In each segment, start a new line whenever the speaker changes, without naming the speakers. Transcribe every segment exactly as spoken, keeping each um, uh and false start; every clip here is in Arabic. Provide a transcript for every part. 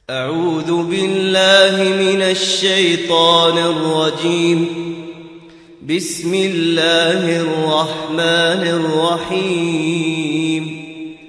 أعوذ بالله من الشيطان الرجيم. بسم الله الرحمن الرحيم.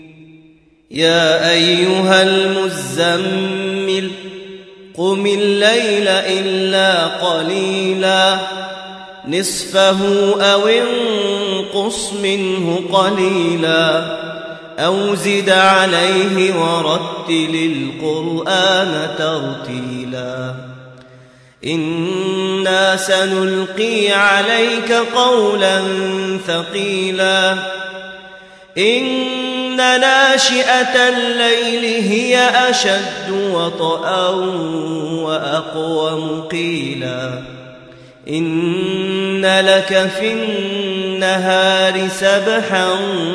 يا أيها المزمل قم الليل إلا قليلا نصفه أو انقص منه قليلا أو زد عليه ورتل القرآن ترتيلا إنا سنلقي عليك قولا ثقيلا إن ناشئة الليل هي أشد وطئا وأقوم قيلا إن لك في النهار سبحا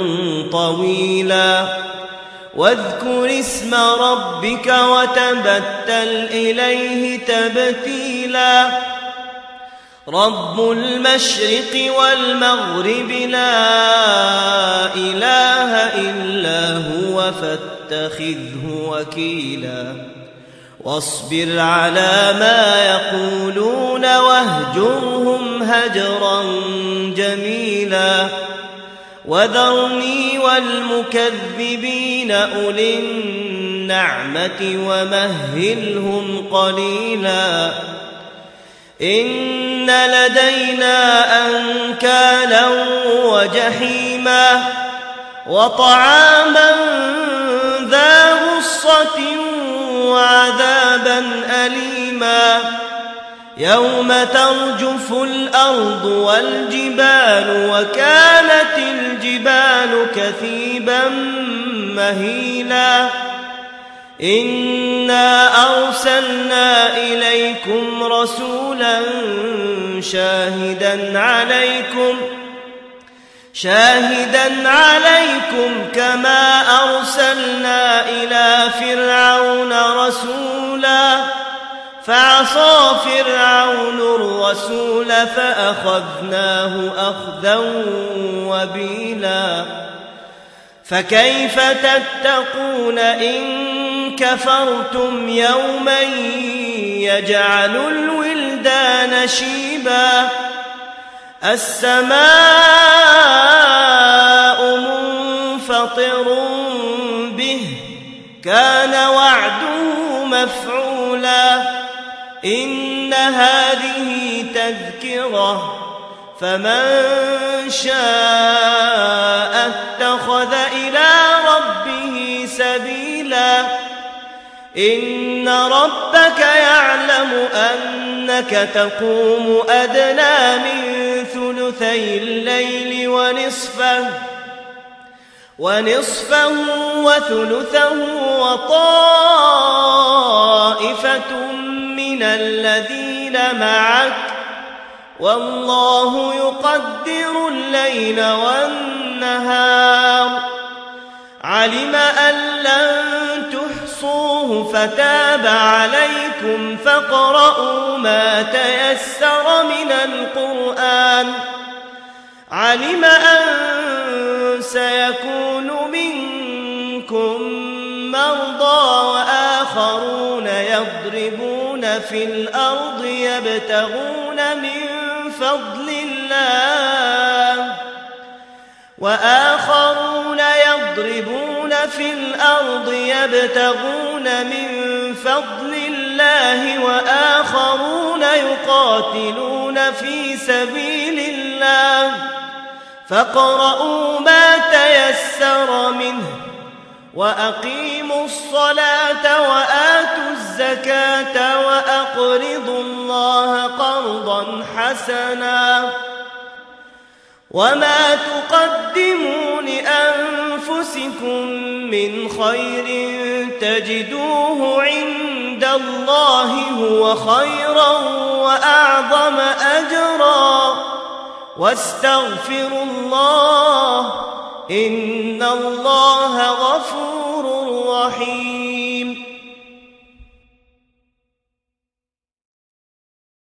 طويلا واذكر اسم ربك وتبتل إليه تبتيلا رب المشرق والمغرب لا إله إلا هو فاتخذه وكيلا واصبر على ما يقولون واهجرهم هجرا جميلا وذرني والمكذبين أولي النعمة ومهلهم قليلا إن لدينا أنكالا وجحيما وطعاما ذا غصة وعذابا أليما يوم ترجف الأرض والجبال وكانت الجبال كثيبا مهيلا إنا أرسلنا إليكم رسولا شاهدا عليكم شاهدا عليكم كما أرسلنا إلى فرعون رسولا فعصى فرعون الرسول فأخذناه أخذا وبيلا فكيف تتقون إن كفرتم يوما يجعل الولدان شيبا السماء منفطر به كان وعده مفعولا إن هذه تذكرة فمن شاء اتخذ إلى ربه سبيلا إن ربك يعلم أنك تقوم أدنى من ثلثي الليل ونصفه ونصفه وثلثه وطائفة من الذين معك والله يقدر الليل والنهار علم أن لن تحصوه فتاب عليكم فاقرؤوا ما تيسر من القرآن علم أن سيكون منكم مرضى وآخرون يضربون في الأرض يبتغون من فضل الله وآخرون يضربون في الأرض يبتغون من فضل الله وآخرون يقاتلون في سبيل الله فاقرؤوا ما تيسر منه وأقيموا الصلاة وآتوا الزكاة وأقرضوا الله قرضا حسنا وما تقدموا لأنفسكم من خير تجدوه عند الله هو خيرا وأعظم أجرا واستغفروا الله إن الله غفور رحيم